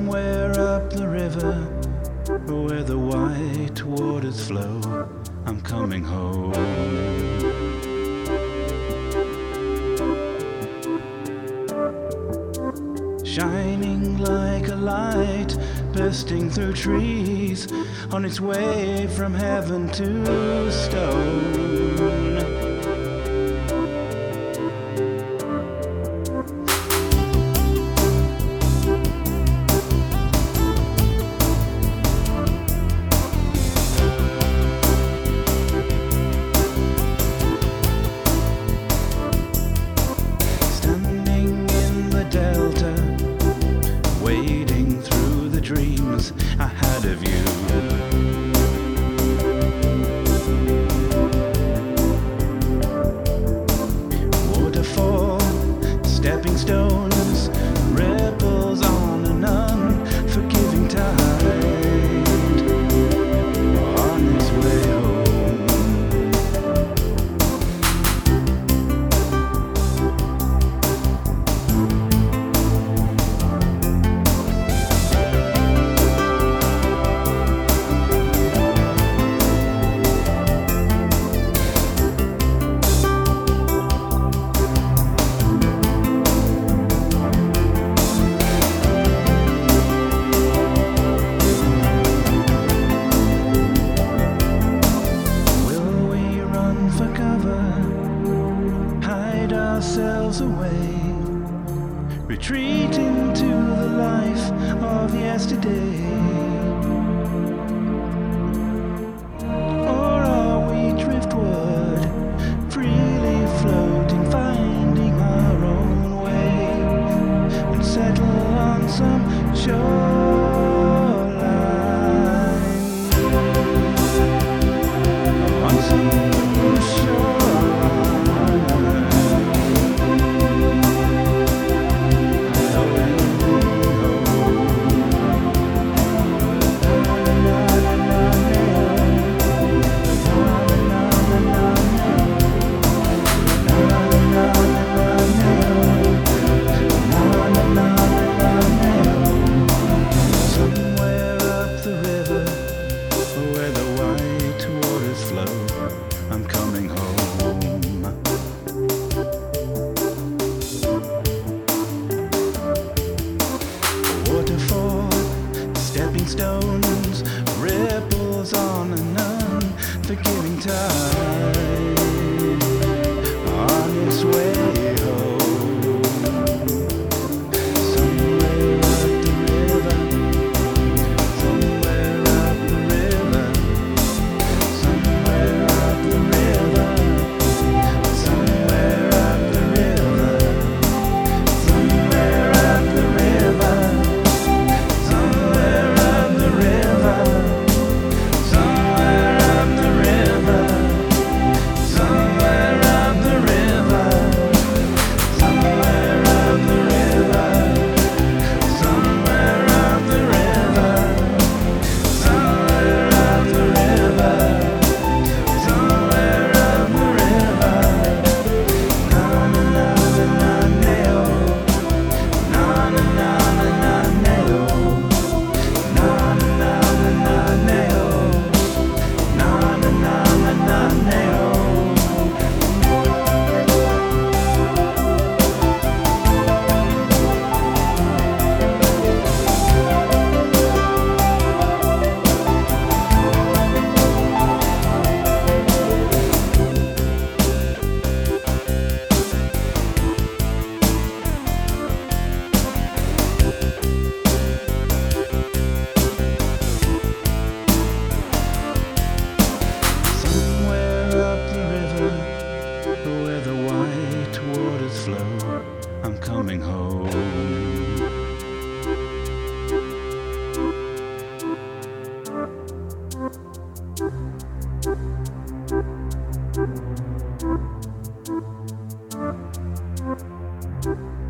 Somewhere up the river where the white waters flow, I'm coming home. Shining like a light, bursting through trees, on its way from heaven to stone. Dreams I had of you. Waterfall, stepping stones, ripples on an unforgiving tide, on its way home. Ourselves away, retreat into the life of yesterday, or are we driftwood, freely floating, finding our own way, and settle on some shoreline, on some shoreline. I'm coming home. Waterfall, stepping stones, ripples on an unforgiving tide, on its way home. I'm coming home.